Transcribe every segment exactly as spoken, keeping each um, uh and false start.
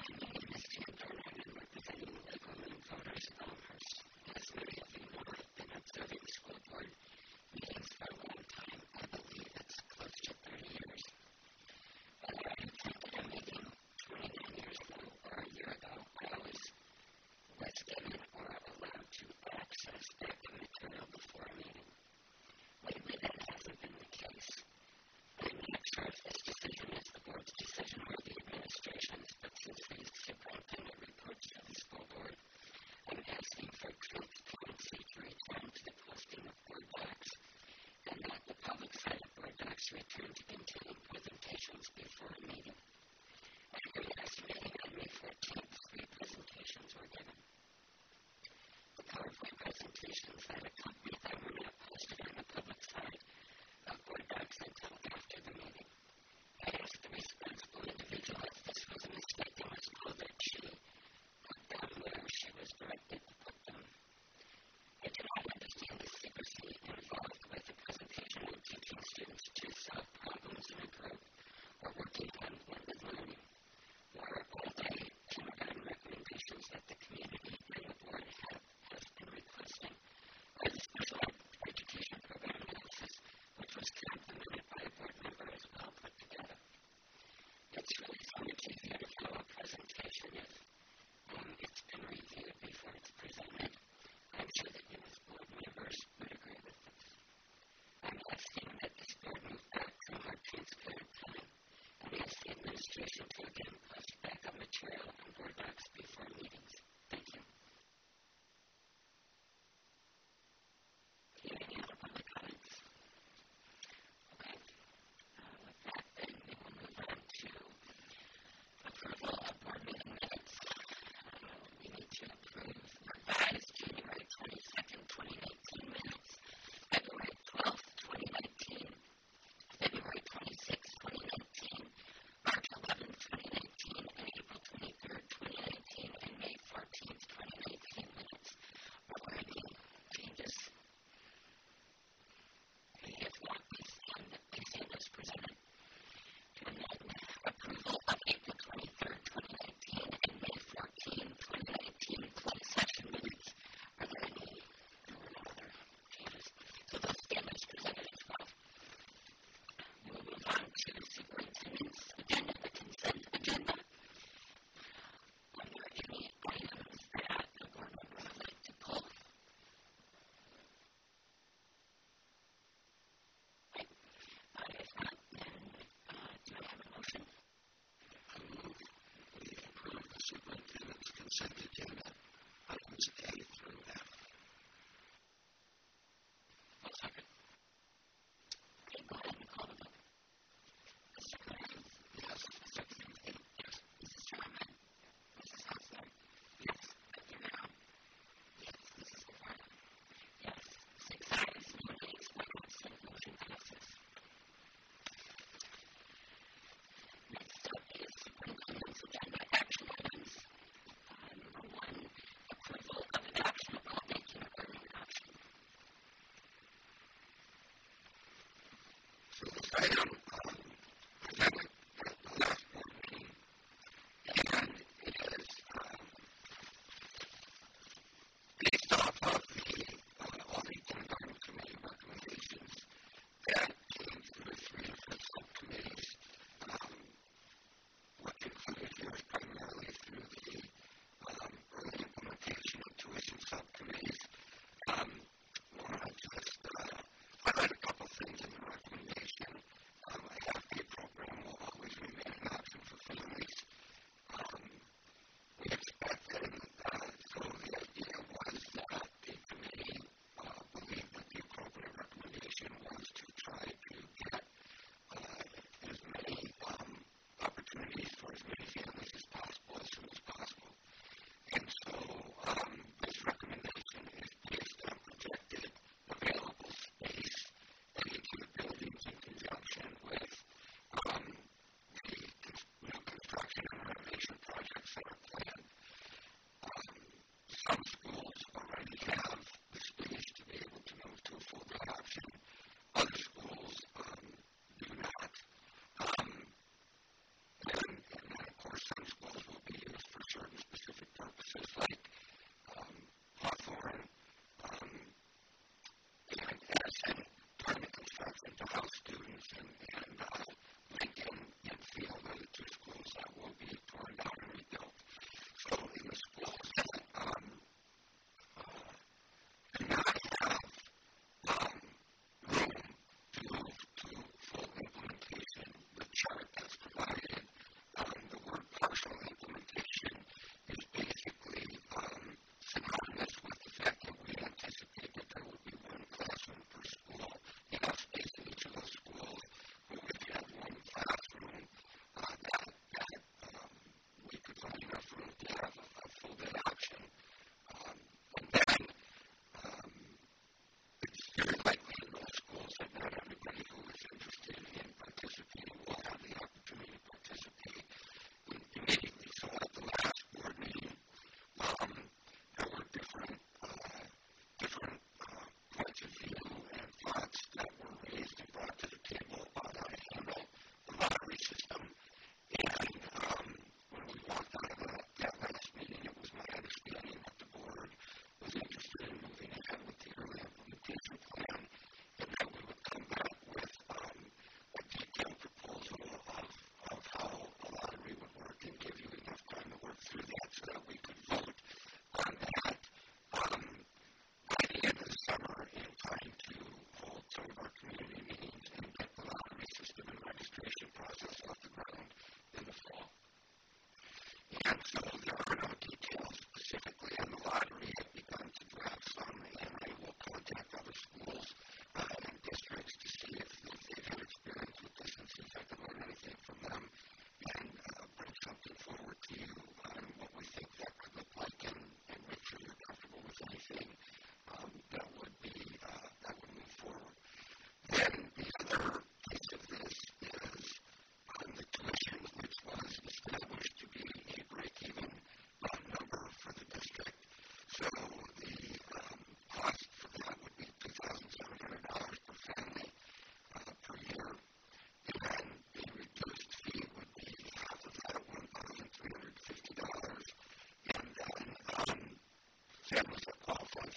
My name is Jan Turner, and I'm representing Lake Women Voters of Elmhurst. As many of you know, I've been observing school board meetings for a long time. I believe it's close to thirty years. Whether I attended a meeting twenty-nine years ago or a year ago, I always was given or allowed to access active material before a meeting. Lately, that hasn't been the case. I'm not sure if this decision is the board's decision or the administration's, but since the superintendent reports to the school board, I'm asking for transparency to return to the posting of board docs and that the public side of board docs return to containing presentations before a meeting. At your last meeting on May fourteenth, three presentations were given. The PowerPoint presentations that accompanied them were not posted on the public side of board docs until after the meeting. I asked the responsible individual if this was a mistake and was told that she put them where she was directed to put them. I do not understand the secrecy involved with the presentation and teaching students to solve problems in a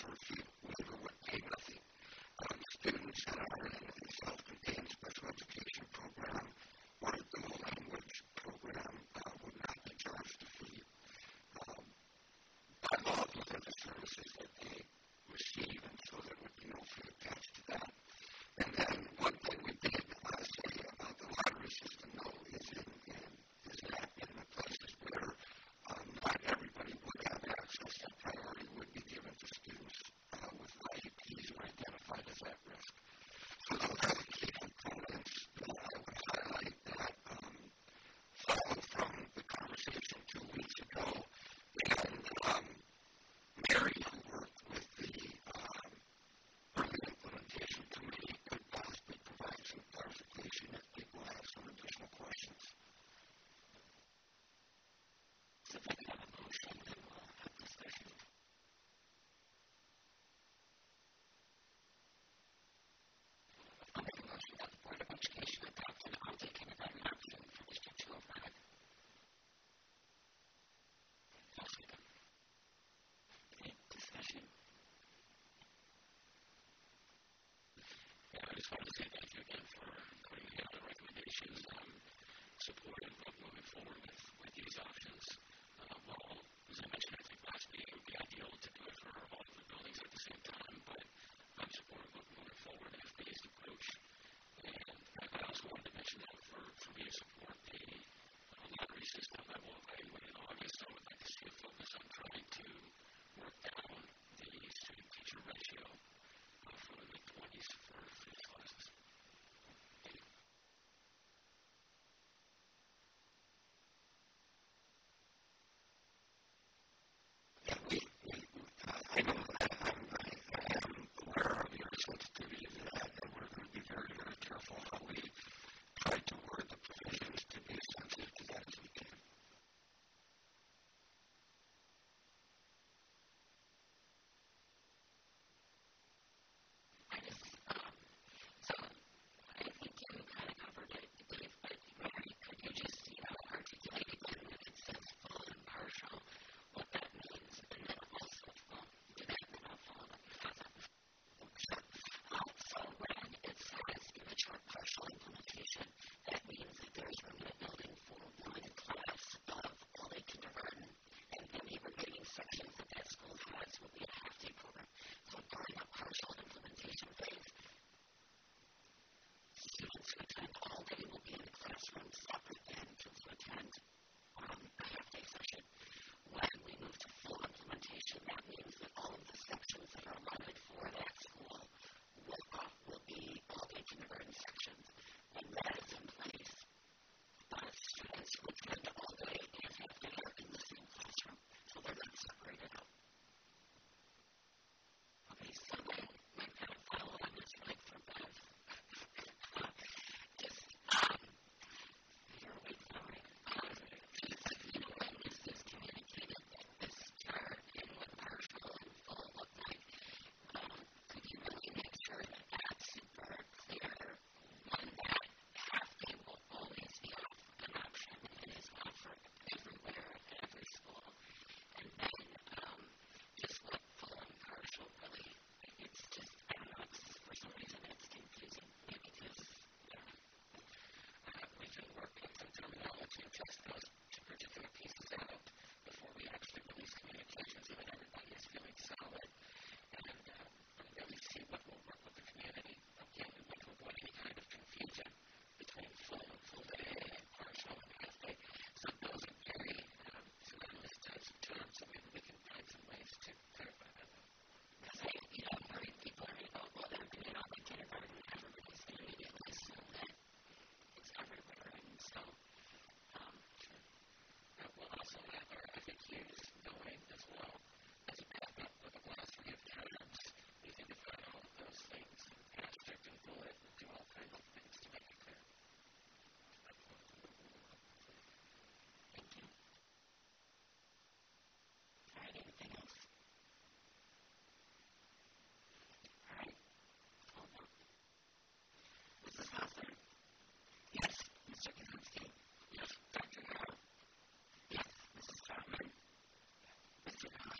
Yes, Doctor Harrell. Yes, Missus Troutman. Mister Collins.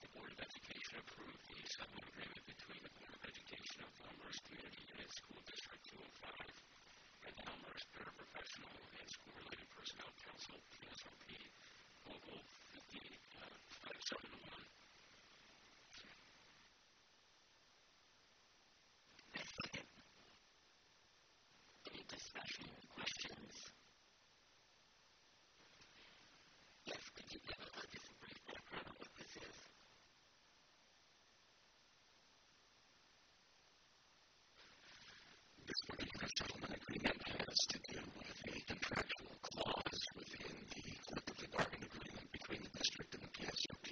the Board of Education approved the settlement agreement between the Board of Education of Elmhurst Community Unit School District two oh five and the Elmhurst Paraprofessional and School-Related Personnel Council, P S O P, Local five seventy-one. Any discussion, questions? Yes, could you give us just a brief background of what this is? This particular settlement agreement has to do with a contractual clause within the collectively bargained agreement between the district and the P S O P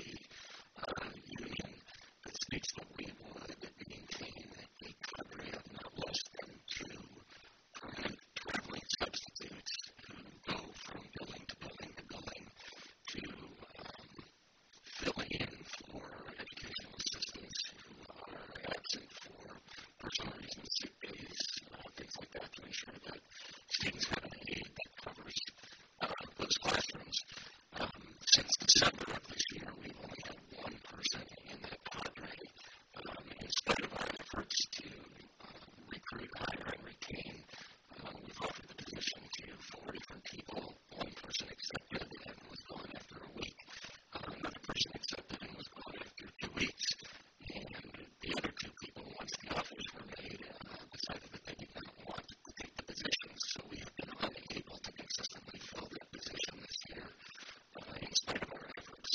uh, union that states that we would maintain a cadre of not less than two permanent traveling substitutes who go from building to building to building to um, filling in for educational assistants who are absent for personal reasons, sick days, uh, things like that, to ensure that students have an aid that covers uh, those classrooms. Um, since December of this year, we've only had one person in that cadre. Um, in spite of our efforts to uh, recruit, hire, and retain, uh, we've offered the position to four different people. One person accepted and was gone after a week. Uh, another person accepted and was gone after two weeks. And the other two people, once the offers were made, uh, decided that they did not want to take the positions. So we have been unable to consistently fill that position this year, uh, in spite of our efforts.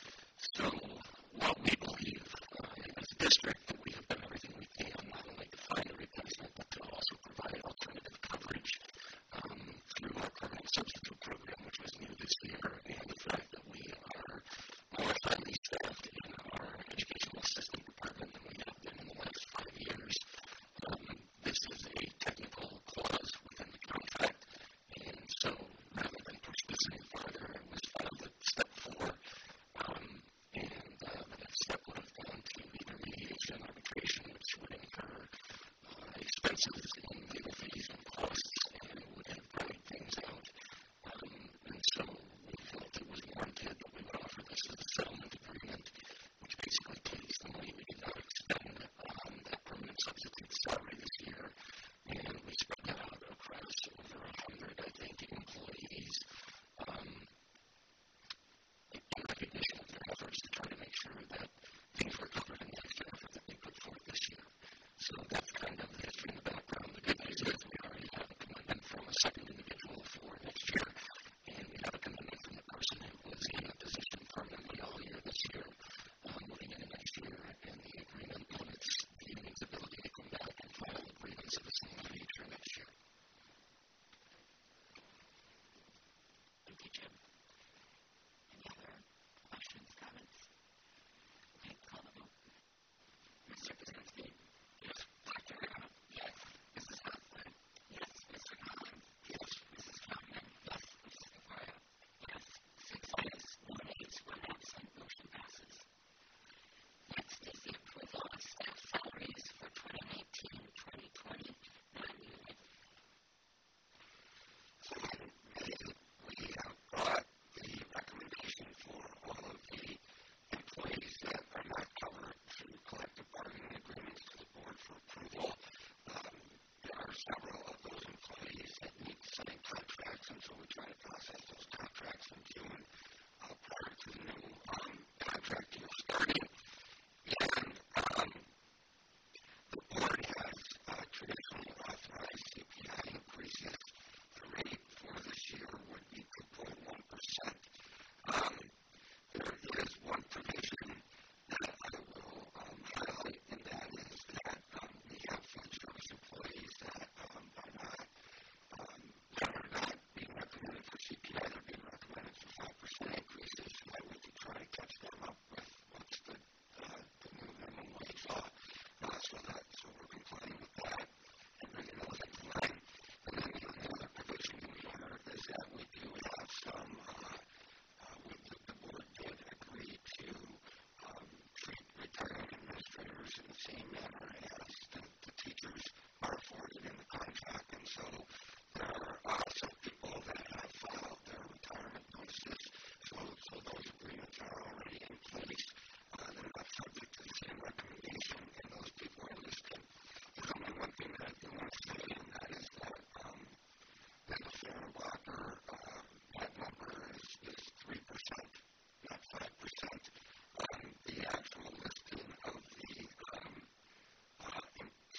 So while we believe uh, as a district that we have done everything we can not only to find a replacement, but to also provide alternative coverage um, through our permanent substitute program, which was new this year, and the fact that we are more highly staffed in our educational assistant department than we have been in the last five years. Um, this is a technical clause within the contract, and so rather than push this any farther, it was filed at step four, um, and uh, the next step would have gone to either mediation, arbitration, which would incur uh, expenses in legal fees and costs, and would have dragged things out. Um, and so we felt it was warranted that we would offer this as a settlement agreement, which basically takes the money we did not expend on that permanent substitute salary this year, and we spread that out across over a hundred, I think, employees, um, in recognition of their efforts to try to make sure that things were covered in the extra effort that they put forth this year. So that's kind of the history and the background. The good news is we already have a commitment from a second individual for next year, and we have a commitment from the person who was in the position permanently all year this year, um, moving into next year, and the agreement limits the union's ability to come back and file agreements of a similar nature next year. Thank you, Jim. Any other questions, comments? Okay, call the vote. Mister Kaczynski? Yes. Doctor Rao? Yes. Missus Hoffman? Yes. Mister Collins? Yes. Missus Kaufman? Yes. Missus Cafario? Yes. Six yes, one ayes, one absent. Motion passes. Next is the approval of staff salaries for twenty nineteen twenty twenty non-unit. And we, we have brought the recommendation for all of the employees that are not covered through collective bargaining agreements to the board for approval. Um, there are several of those employees that need to sign contracts, and so we try to process those contracts in June uh, prior to the new um, contract year starting. And um, the board has uh, traditionally authorized C P I increases. The rate for this year would be two point one percent. Um, there is one provision that I will um, highlight, and that is that um, we have food service employees that um, are not um, that are not being recommended for C P I. They're being recommended for five percent increases. So I went to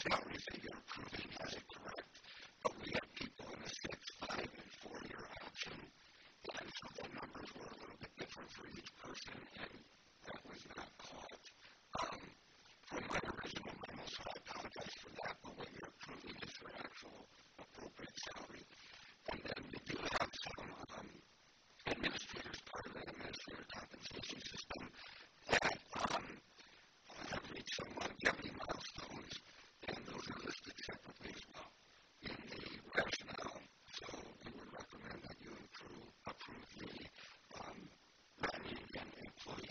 salary figure approving has it correct, but we had people in a six, five, and four-year option, and so the numbers were a little bit different for each person, and that was not caught um, from my original memo, so I apologize for that, but what you're approving is your actual appropriate salary. And then we do have some um, administrators, part of the administrator compensation system, that um, have reached some longevity milestones, and those are listed separately as well in the rationale. So we would recommend that you approve, approve the um, non-union employee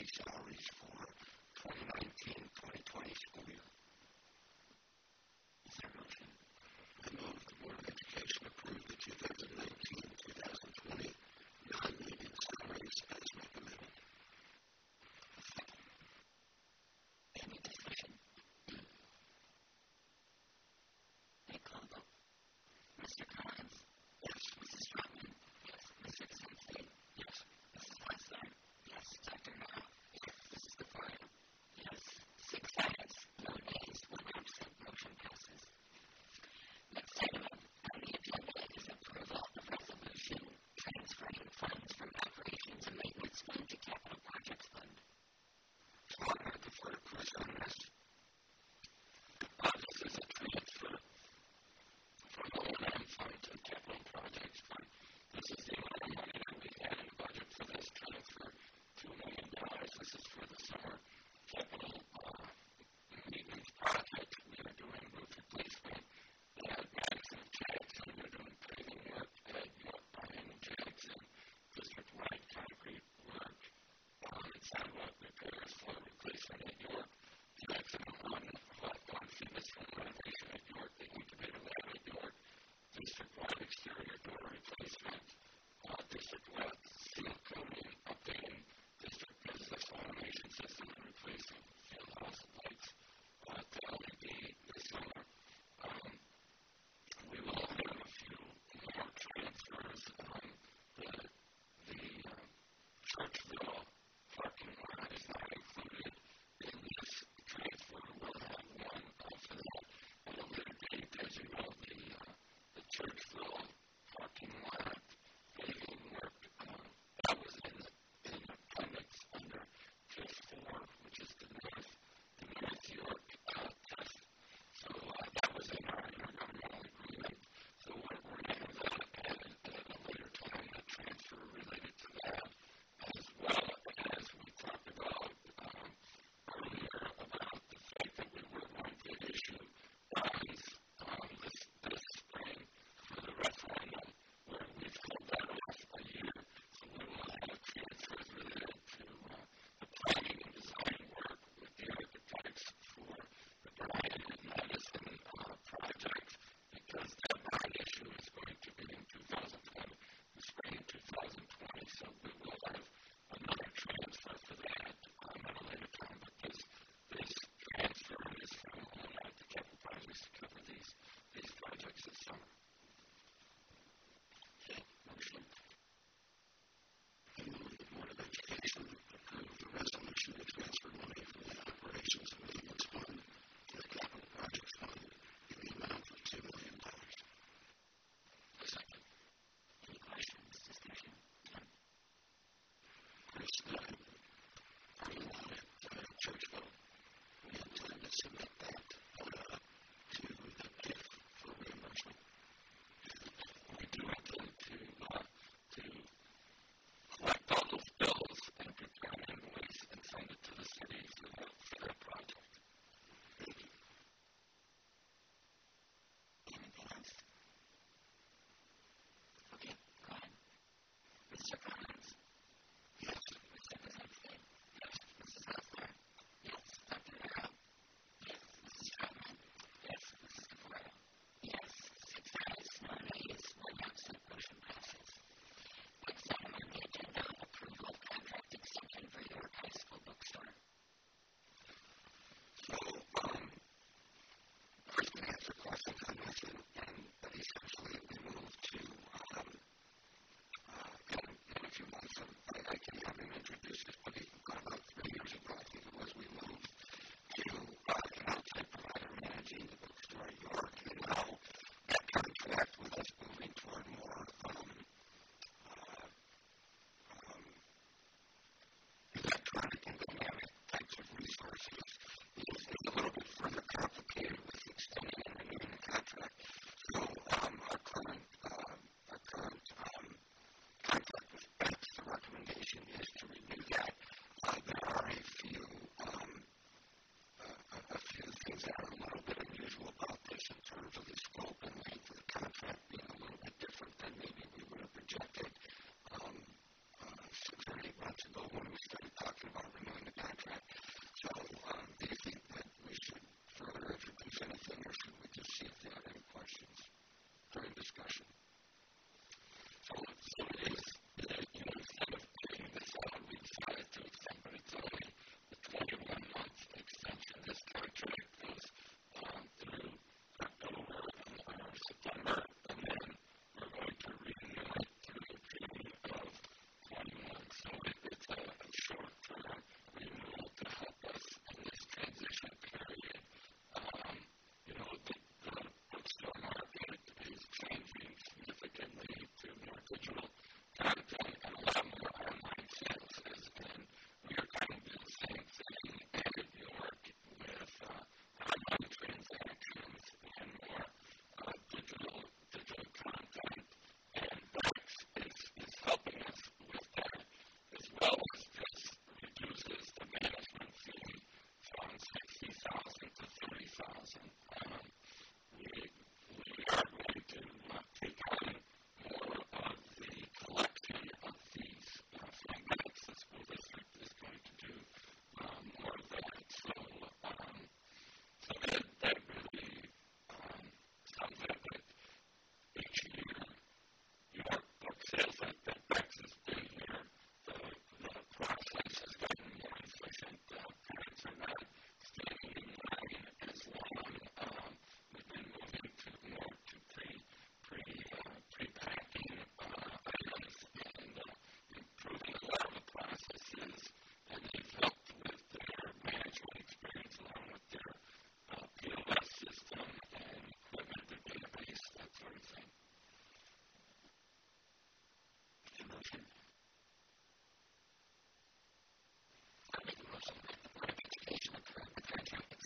I'll make a motion that the Board of Education approve the contract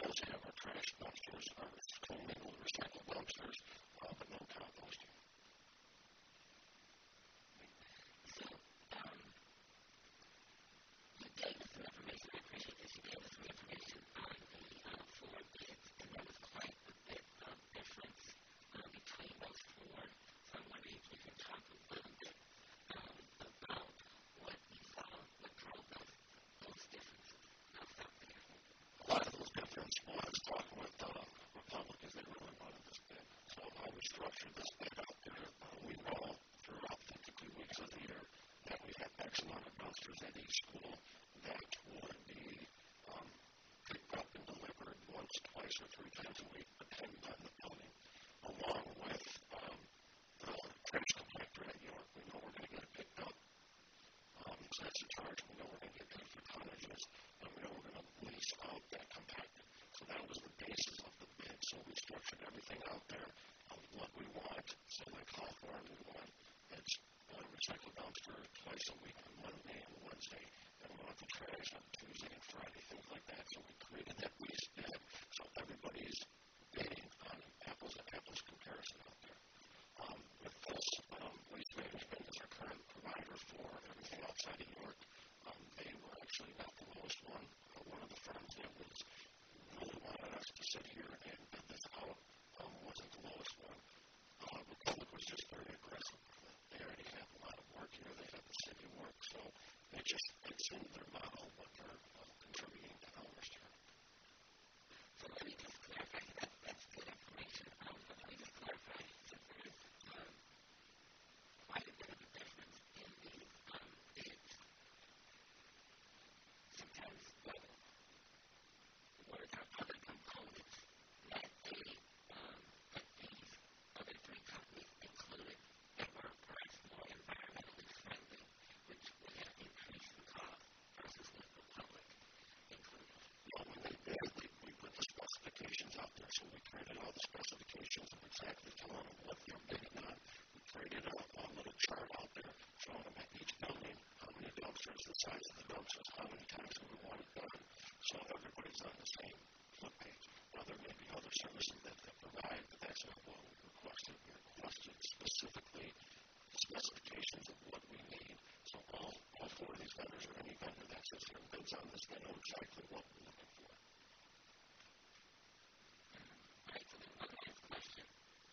also have our trash dumpsters, our commingled recycled dumpsters, uh, but no composting. So, um, you gave us some information. I appreciate this. You gave us some information on the uh, four bids, and there was quite a bit of difference uh, between those four. So I'm wondering if you can talk a little bit um, about what you saw, what drove those, those differences. I'll stop there. A lot of those differences was talking with uh, Republicans. They really wanted this bid. So how we structured this bid out there, uh, we know throughout fifty-two weeks of the year that we have X amount of dumpsters at each school that would be um, picked up and delivered once, twice, or three times a week, depending on the building, along with um, the trash compactor at York. We know we're going to get it picked up. Um, so that's a charge. We know we're going to get paid for tonnages, and we know we're going to lease out that compactor. So that was the basis of the bid. So we structured everything out there of what we want. So like Hawthorne, we want its uh, recycle dumpster twice a week on Monday and Wednesday, and we want the trash on Tuesday and Friday, things like that. So we created that lease bid so everybody's bidding on an apples to apples comparison out there. Um, with this, um, Waste Management is our current provider for everything outside of York. Um, they were actually not the lowest one. Uh, one of the firms that was really wanted us to sit here and bid this out um, wasn't the lowest one. Uh, Republic was just very aggressive. They already have a lot of work here. They have the city work, so it just fits in their model what they're uh, contributing to ours here. So let me just clarify. That, that's good information. Um, but let me just clarify, since there is um, quite a bit of a difference in these um, bids. Sometimes well, were there other components that they um, that these other three companies included that were perhaps more environmentally friendly, which would have increased the cost versus what the public included? Well, when they bid, we, we put the specifications out there, so we created all the specifications of exactly telling them what they're bidding on. We created a, a little chart out there showing them at each building how many dumpsters, the size of the dumpsters, how many times we want it done, so everybody's on the same flip page. Now, there may be other services that they provide, but that's not what we requested. We requested specifically the specifications of what we need. So all, all four of these vendors, or any vendor that sits here and bids on this, they know exactly what we're looking for. All right, so then one last question.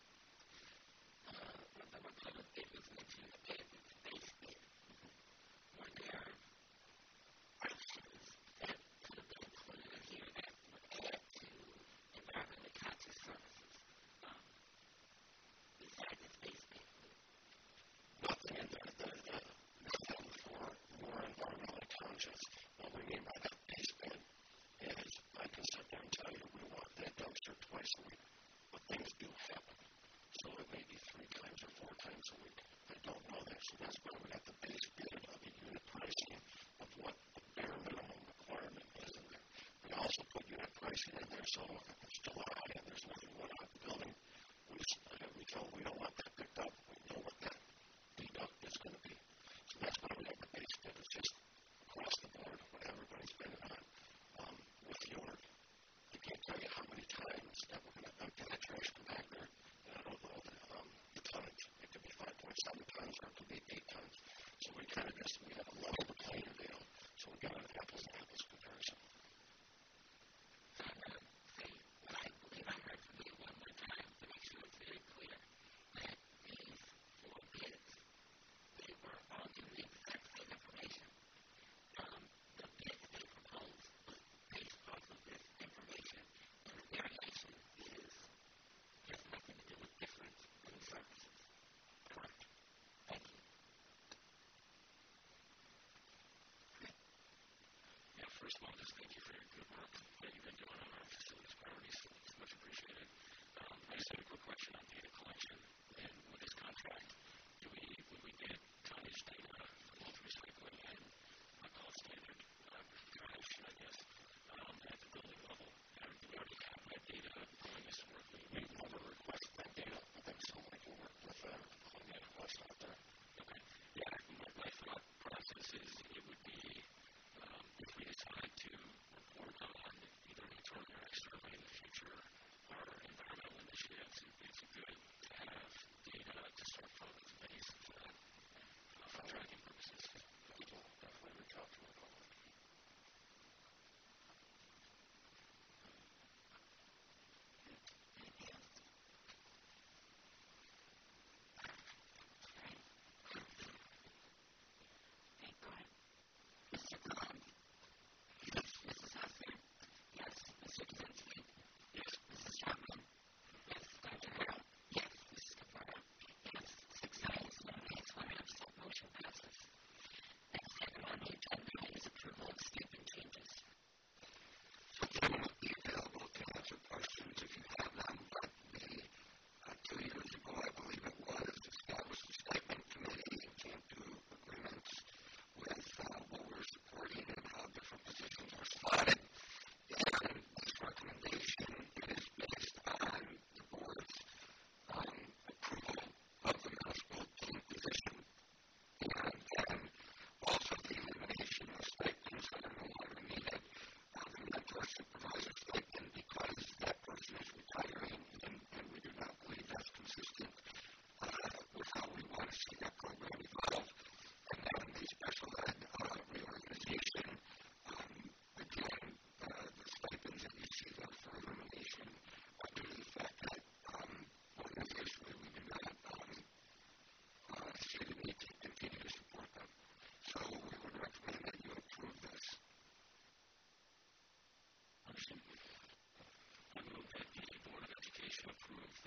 Uh, when the Republic bid was mentioned, the bid was the base bid. Were there options that could have been included in here that would add to environmentally conscious services um, besides its base bid? Nothing in there. The, the, nothing for more environmentally conscious. What we mean by that base bid is I can sit there and tell you we want that dumpster twice a week, but things do happen. So it may be three times or four times a week. I don't know that. So that's why we got the base bid of the unit pricing of what the bare minimum requirement is in there. We also put unit pricing in there, so if it's July and there's nothing going on in the building, we, uh, we tell them we don't want that picked up. We know what that deduct is going to be. So that's why we have the base bid. It's just across the board what everybody's bidding on. Um, with York, I can't tell you how many times that we're going to empty that trash compactor, and I don't know the, um, the tonnage. It could be five point seven tons or it could be eight tons. So we kind of just, we have a level the playing field, so we got an apples to apples comparison. So I'm going to say what I believe I heard from you one more time to make sure it's very clear that these four bids, they were all given the exact same information. Um, the bid they proposed was based off of this information, and the variation is has nothing to do with difference in services. Correct. Thank you. Yeah, first of all, just thank you for your good work that you've been doing on our facilities priorities. It's much appreciated. Um, I just had a quick question on data collection. And with this contract, do we, when we get tonnage data for both recycling and I call it standard uh, trash, I guess, um, at the building level, and do we already have that data going historically? We've never requested that data, but then somebody can work with that on that request out there. Okay. Yeah, my, my thought process is it would be um, if we decide to report on either an internal or externally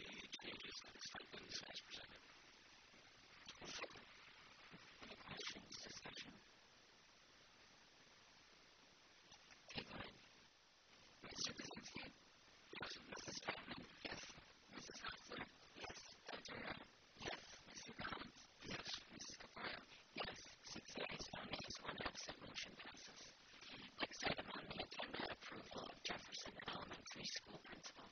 the changes to the stipends as presented. Any questions, discussion? Okay, go ahead. Mister Kaczynski? Yes. Missus Chapman? Yes. Missus Hostler? Yes. Doctor Rao? Yes. Mister Collins? Yes. Missus Cafario? Yes. Six ayes, no nays, one absent. Motion passes. Next item on the agenda, approval of Jefferson Elementary School principal.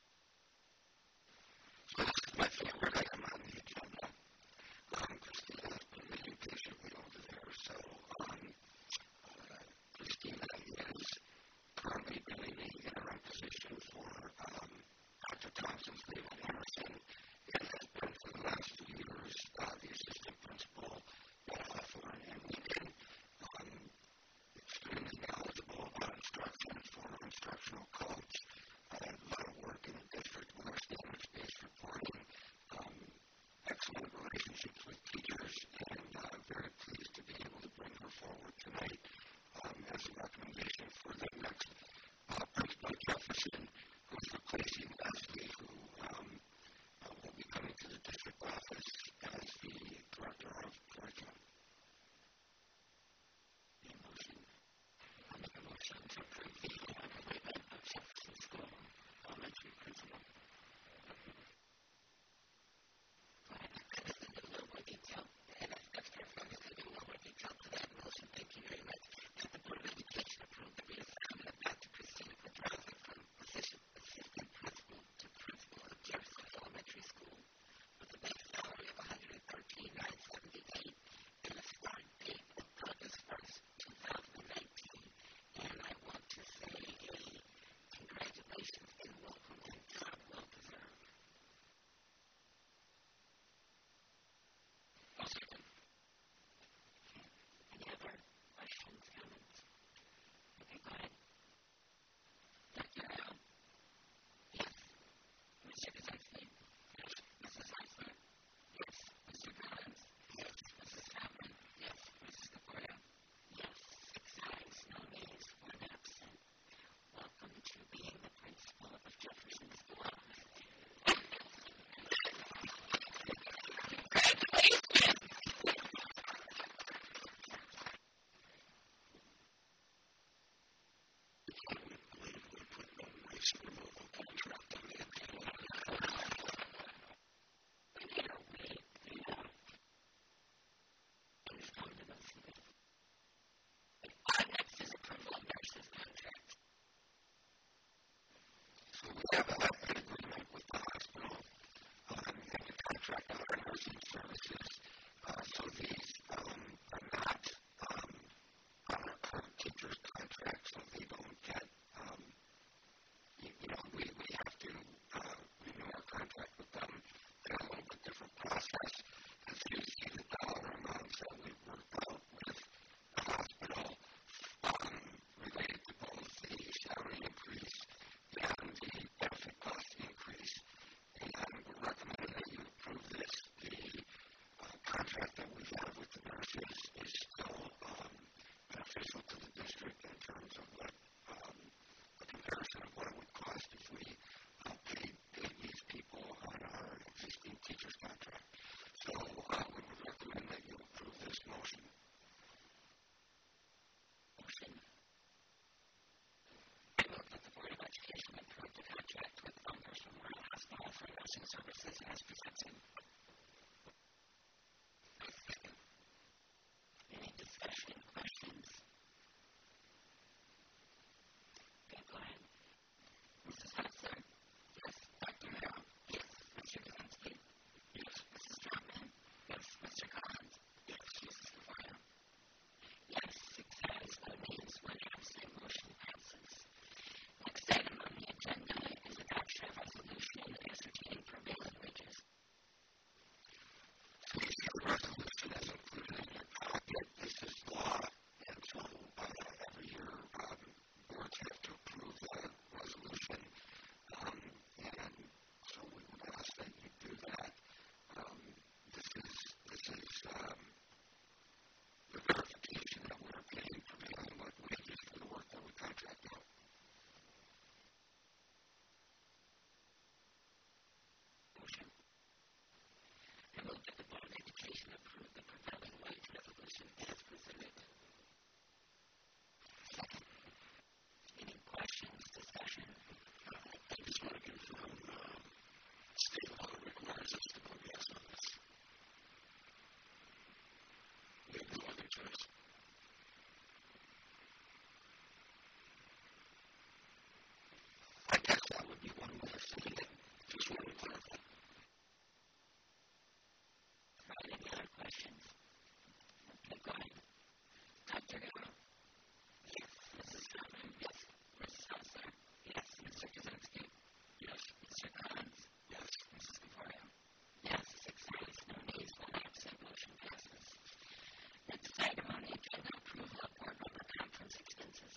So this is my favorite item on the agenda. Um, Christina has been waiting patiently over there. So um, uh, Christina is currently doing the interim position for um, Doctor Thompson's David Emerson, and has been for the last two years uh, the assistant principal at Hawthorne and Lincoln. Um, extremely knowledgeable about instruction, former instructional coach, uh, a lot of work in the district with our standards-based reporting, um, excellent relationships with teachers, and uh, very pleased to be able to bring her forward tonight um, as a recommendation for the next uh, principal Jefferson, who's replacing Leslie, who um, uh, will be coming to the district office as the director of curriculum. Any motion? I'll make a motion to approve the appointment of Jefferson School elementary principal. Go ahead. I just need a little more detail, and if that's fair, I just need a little more detail to that motion. Thank you very much. That the Board of Education approved the reassignment of Doctor Christina Pedraza from assistant, assistant principal to principal of Jefferson Elementary School with a base salary of one hundred thirteen thousand nine hundred seventy-eight dollars and a start date of August first, two thousand nineteen. And I want to say a congratulations and welcome and job well deserved. I'll second. Any other questions, comments? Okay, go ahead. Doctor Rao? Yes. Mister Kaczynski? Yes. Missus Hostler? Yes. Mister Collins? Yes. Missus Chapman? Yes. Missus Cafario? Yes. Six ayes, no nays, one absent. Welcome to being the principal of Jefferson School. Waste removal contract on the agenda. motion. I move that the Board of Education approve the prevailing wage resolution as presented. Second. Any questions, discussion? I just want to confirm um, state law requires us to vote yes on this. We have no other choice. I guess that would be one way of saying it. Just want to clarify. Right, any other questions? Okay, go ahead. Doctor Hill? Yes. Missus Feldman? Yes. Missus Hustler? Yes. Mister Kaczynski? Yes. Mister Collins? Yes. Missus Conforto? Yes. Six ayes, no nays, one absent. Motion passes. Next item on the agenda, approval of board member conference expenses.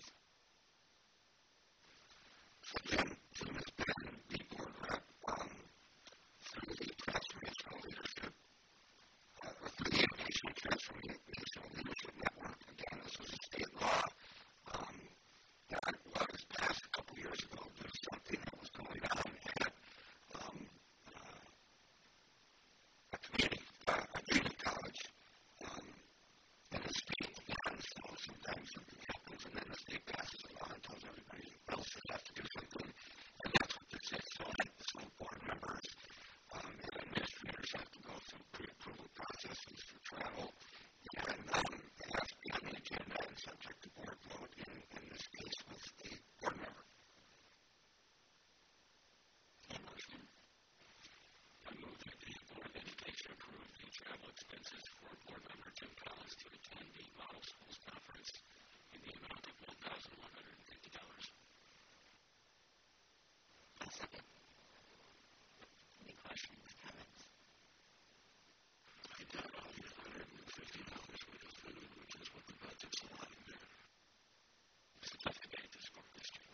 So Jim, Jim has been the board rep um, through the transformational leadership, uh, or through the Innovation and Transformational Leadership Network. Again, this was a state law um, that was passed a couple years ago. There's something that was going on at um, uh, a community, uh, a community college, um, and the state again, so sometimes something happens and then the state passes a law and tells everybody else they have to do something, and that's what this is. So, so board members um, and administrators have to go through pre-approval processes for travel, and um, it has to be on the agenda and subject to board vote, in, in this case with a board member. A motion. I move that the Board of Education approve the travel expenses for board member Jim Collins to attend the Model Schools Conference in the amount of one thousand one hundred fifty dollars. A second. Any questions, comments? I doubt I'll get one hundred fifty dollars worth of food, which is what the budget's allotting there. It's a tough debate this school district.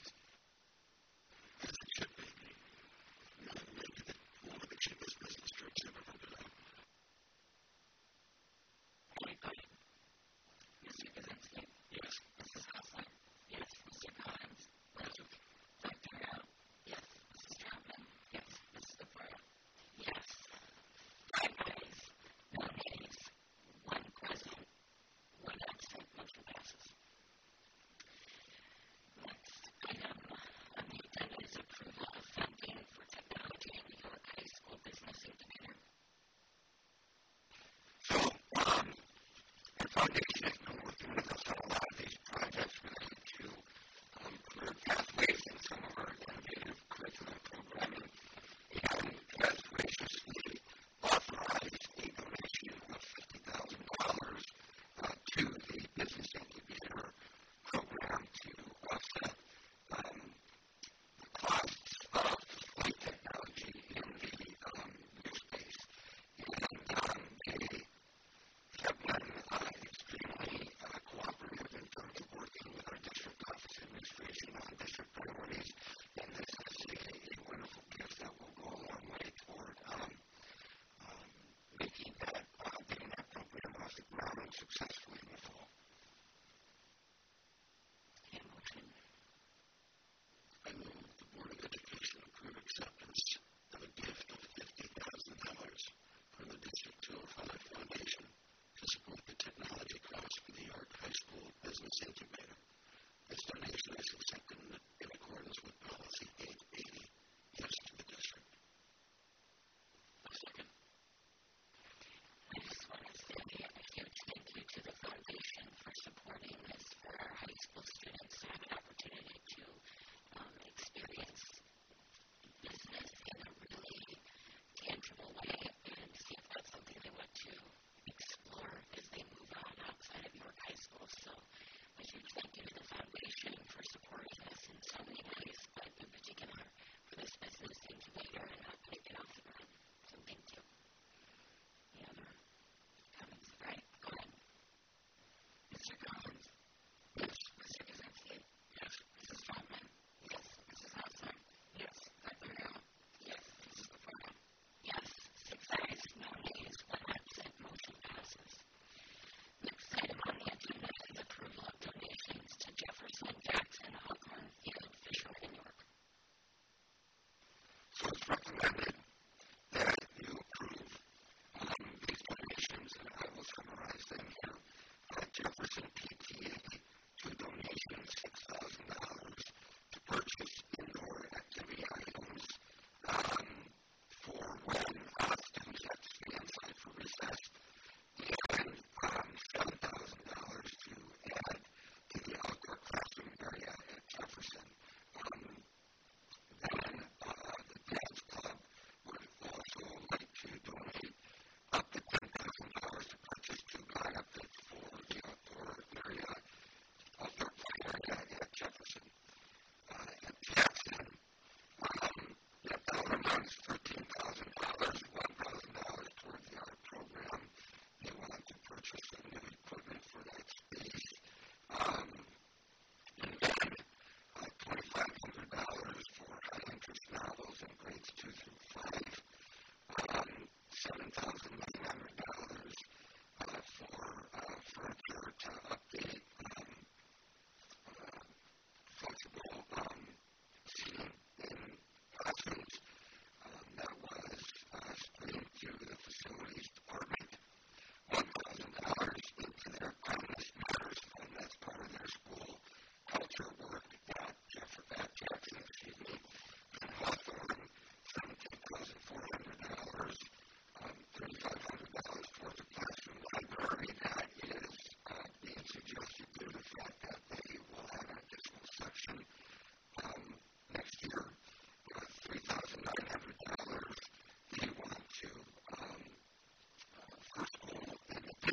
As it should be. You know, maybe the, one of the cheapest business trips I've ever been on. Anybody? Mister Kaczynski? Yes. Missus Hustler? Yes. Mister Collins? Present. Doctor Hill? Yes.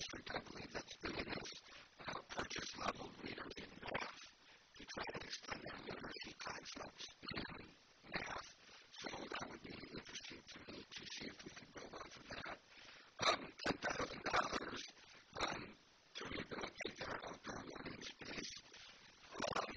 district, I believe, that's doing this uh, purchase level readers in math to try to extend their literacy concepts in math. So that would be interesting to me to see if we can build off of that. Um, ten thousand dollars um, to rehabilitate their outdoor learning space. Um,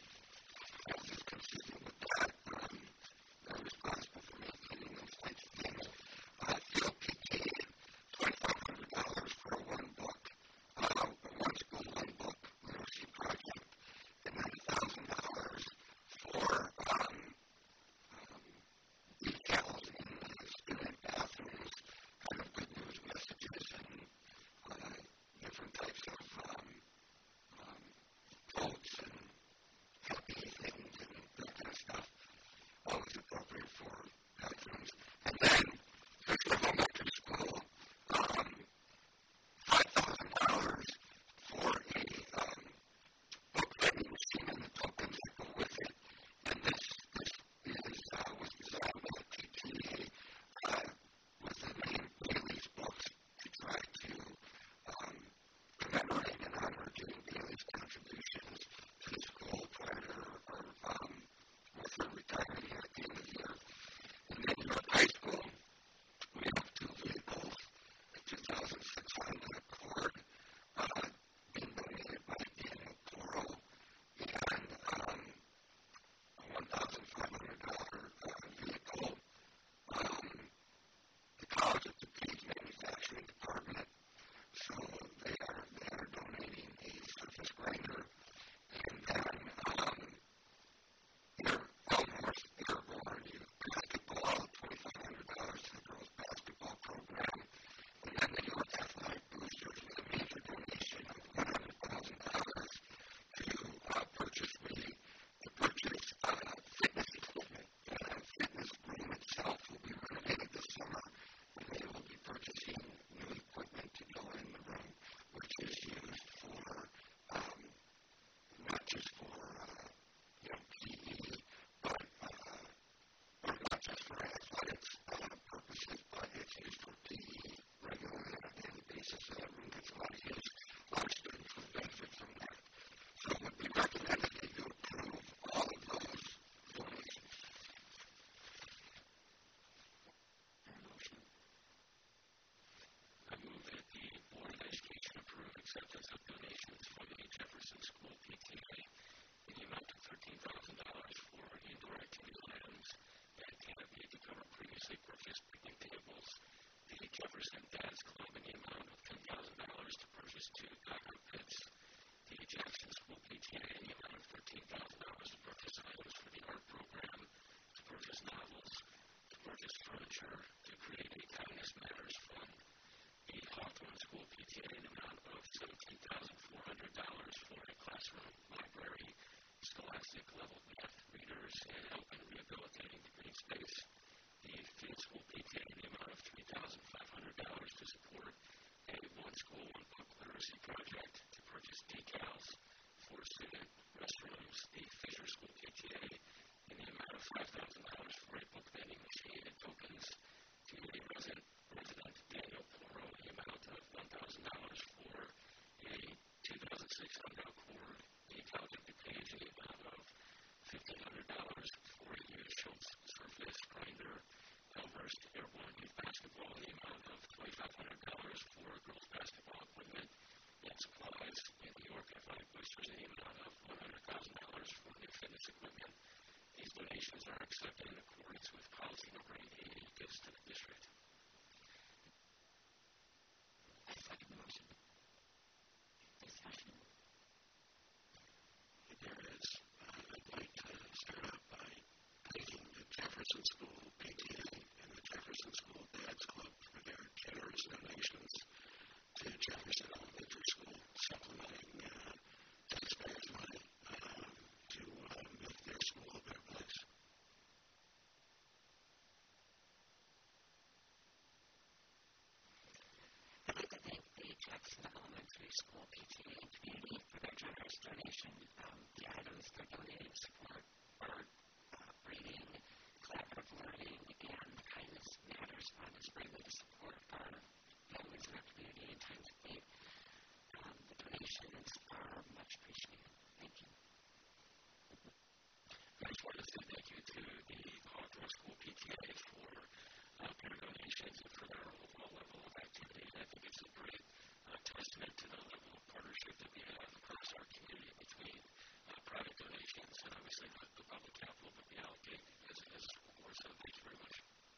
as is consistent with that, um, they're responsible for maintaining those types of things. Uh, field P T A, twenty-five hundred dollars for a one book, uh, one school, one book literacy project, and then one thousand dollars for um, um, decals in the student bathrooms, kind of good news messages and uh, different types of um, um, quotes and happy things and that kind of stuff. Always appropriate for bathrooms. And then, there's the elementary school, um, five thousand dollars for a um, book vending machine and the tokens that go with it. And this, this is, uh, was designed by P T A uh, with the name Bailey's Books to try to um, commemorate and honor Jane Bailey's contributions to the school prior to her, her um, with her retirement here at the end of the year. And then York High School, we have two vehicles, a two thousand six Honda Accord uh, being donated by Daniel Toro, and um, a one thousand five hundred dollars uh, vehicle. Um, the College of DuPage Manufacturing Department, so they are they are donating a surface grinder, and then um, their Elmhurst Airborne Youth Basketball, twenty-five hundred dollars to the girls' basketball program, and then the York Athletic Boosters with a major donation of one hundred thousand dollars to uh, purchase the, to purchase uh, fitness equipment. The fitness room itself will be renovated this summer, and they will be purchasing new equipment to go in the room, which is used for um, not just for uh, you know, P E, but uh, or not just for athletics uh, purposes, but it's used for P E regularly on a daily basis. So that room gets a lot of use. A lot of students will benefit from that. So it would be recommended that you approve all of those donations. Motion. I move that the Board of Education approve acceptance of donations for the Jefferson School P T A in the amount of thirteen thousand dollars for indoor activity items and canopy to cover previously purchased picnic tables, the Jefferson Dads Club in the amount of ten thousand dollars to purchase two taco pits, the Jackson School P T A in the amount of thirteen thousand dollars to purchase items for the art program, to purchase novels, to purchase furniture, to create a Kindness Matters Fund, the Hawthorne School P T A in the amount of seventeen thousand four hundred dollars for a classroom, library, scholastic level math readers, and help in rehabilitating the green space, the Field School P T A in the amount of three thousand five hundred dollars to support a one school, one book literacy project, to purchase decals for student restrooms, the Fisher School P T A in the amount of five thousand dollars for a book vending machine and tokens, to a resident, resident Daniel Toro in the amount of one thousand dollars for a two thousand six Honda Accord, the College of DuPage in the amount of fifteen hundred dollars for a used Schultz surface grinder, Elmhurst Airborne Youth Basketball in the amount of twenty-five hundred dollars for girls' basketball equipment and supplies, and New York Athletic Boosters in the amount of one hundred thousand dollars for new fitness equipment. These donations are accepted in accordance with policy number eight eighty gives to the district. I second the motion. Discussion. There is, uh, I'd like to start out by thanking the Jefferson School P T A and the Jefferson School Dads Club for their generous donations to Jefferson Elementary School, supplementing uh, taxpayers' money um, to uh, make their school a better place. I'd like to thank the Jackson Elementary School P T A and community for their generous donation. Um, the items they're donating support art, uh, reading, collaborative learning, and the Kindness Matters Fund is greatly to support our families in our community in times of need. students are much appreciated. Thank you. I just wanted to say thank you to the Hawthorne School P T A for uh, parent donations and for their overall level of activity. And I think it's a great uh, testament to the level of partnership that we have across our community between uh, private donations and obviously the, the public capital that we allocate as, as a school board. So thank you very much.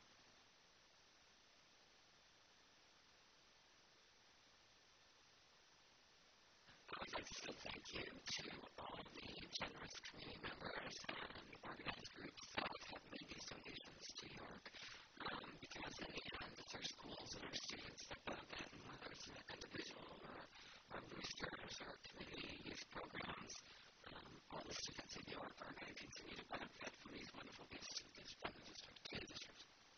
I'd like to say thank you to all the generous community members and organized groups that have made these donations to York. Um, because in the end, it's our schools and our students that benefit, and whether it's an individual or our boosters or community youth programs, um, all the students of York are going to continue to benefit from these wonderful gifts to the district, to the district.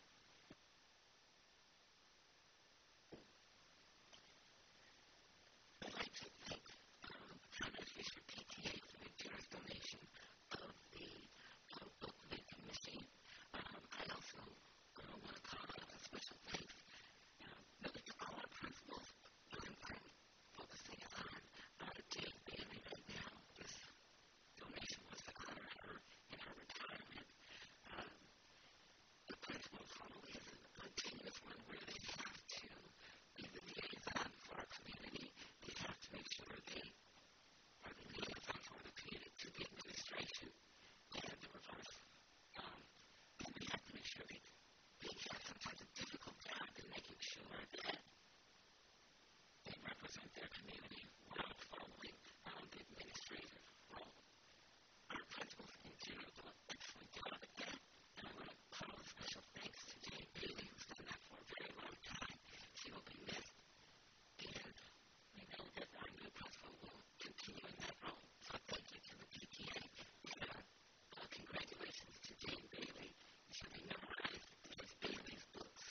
I'd like to thank Conrad Fisher P T A for the generous donation of the uh, book vending machine. Um, I also uh, want to call out a special thanks uh, really to all our principals. One I'm focusing on uh, Jane Bailey right now. This donation was to honor her in her retirement. Um, the principal's role is a continuous one where they have to be the liaison for our community. They have to make sure they are the liaison for the community to the administration and the reverse. Um, and we have to make sure they, they have sometimes a difficult job in making sure that they represent their community while following um, the administrative role. Our principals in general do an excellent job at that. And I want to call a special thanks to Jane Bailey, who's done that for a very long time. She will be missed. And we know that our new principal will continue in that role. So thank you to the P T A. And uh, congratulations to Jane Bailey. You should be memorized as Bailey's books.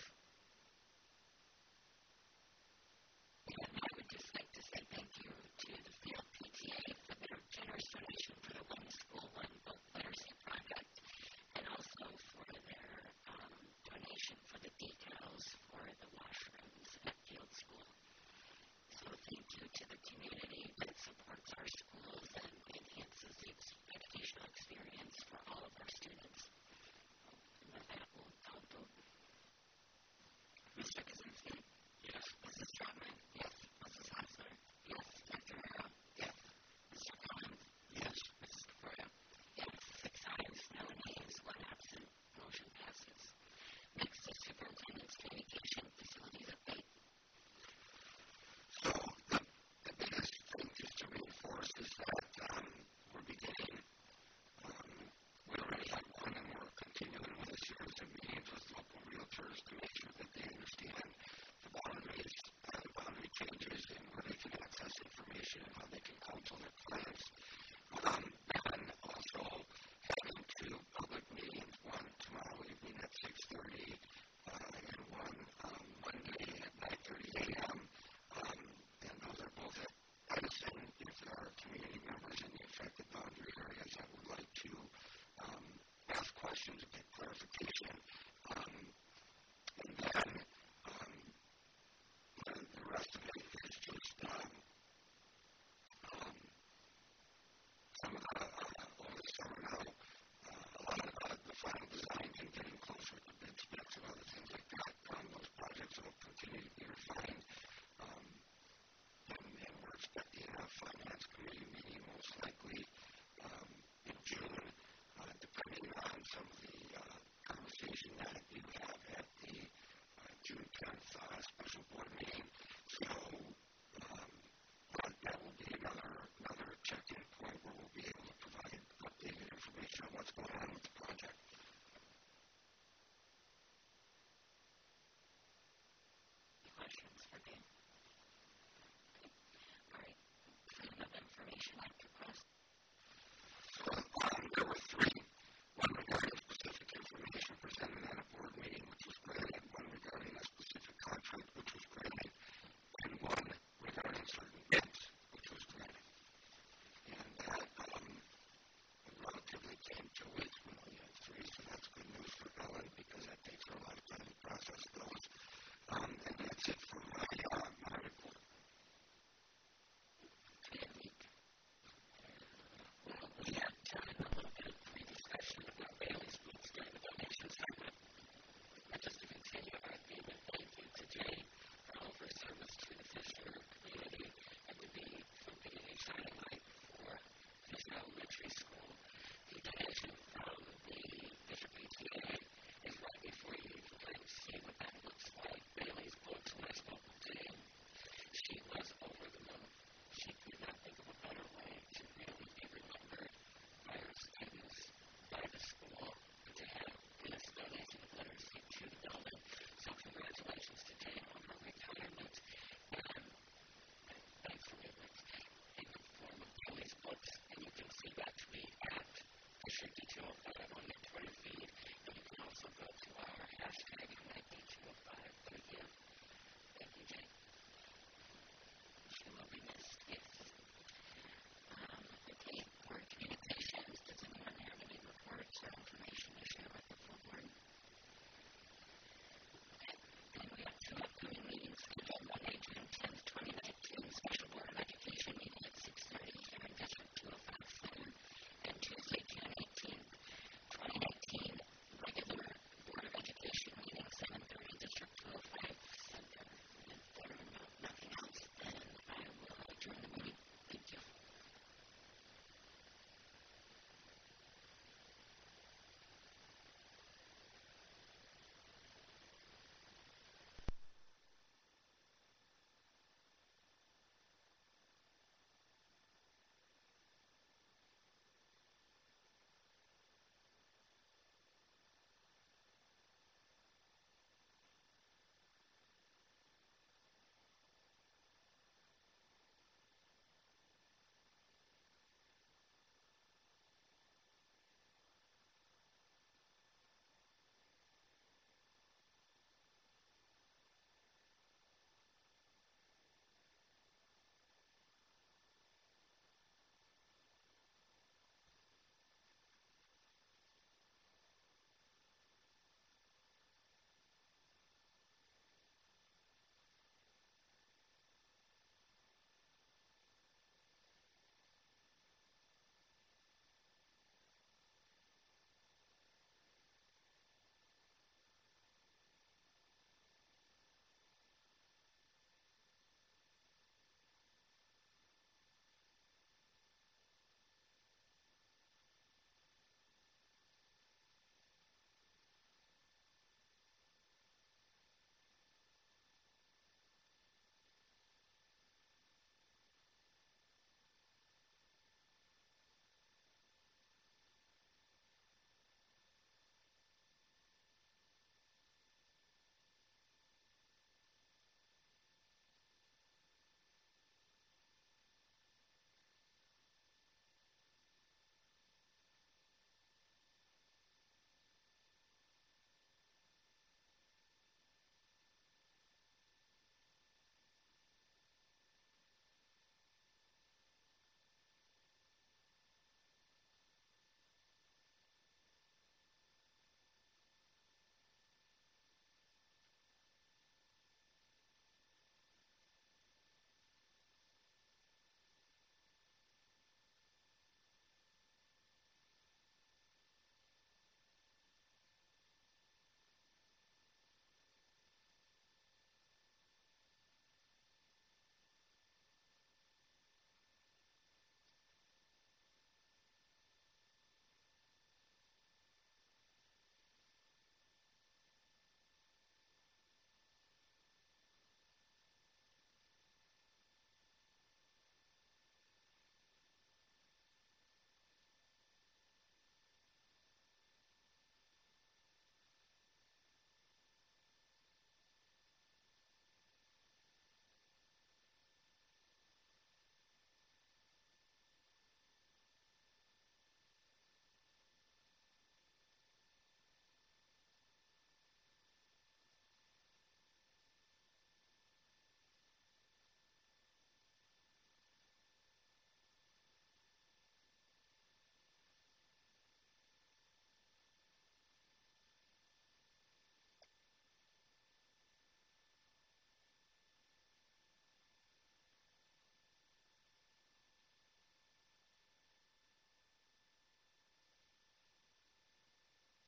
And I would just like to say thank you to the Field P T A for their generous donation for the One School, One Book Literacy Project, and also for their um, donation for the decals for the washrooms at Field School. So thank you to the community that supports our schools and enhances the educational experience for all of our students. And with that, we'll call the vote. Mister Kaczynski? Yes. Missus Trotman? Yes. Missus Hosmer? Yes. Doctor Harrell? Yes. Mister Collins? Yes. Missus Caporia? Yes. Six ayes, no nays, one absent. Motion passes. Next is Superintendent's Communication Facilities Update. So the, the biggest thing just to reinforce is that um, we're beginning, um, we already have one and we're continuing with a series of meetings with local realtors to make sure that they understand the boundaries, uh, the boundary changes and where they can access information and how they can counsel their clients. Um, and also having two public meetings, one tomorrow evening at six thirty uh, and one um, Monday at nine thirty a.m. Um, and those are both at Edison. If there are community members in the affected boundary areas that would like to um, ask questions and get clarification. Um, and then um, the, the rest of it is just um, um, some of the, uh, over the summer now, uh, a lot of uh, the final design and getting closer to bid specs and other things like that. Um, those projects will continue to be refined. Um, and, and we're expecting a finance committee meeting most likely um, in June, uh, depending on some of the uh, conversation that you have at the uh, June tenth uh, special board meeting. So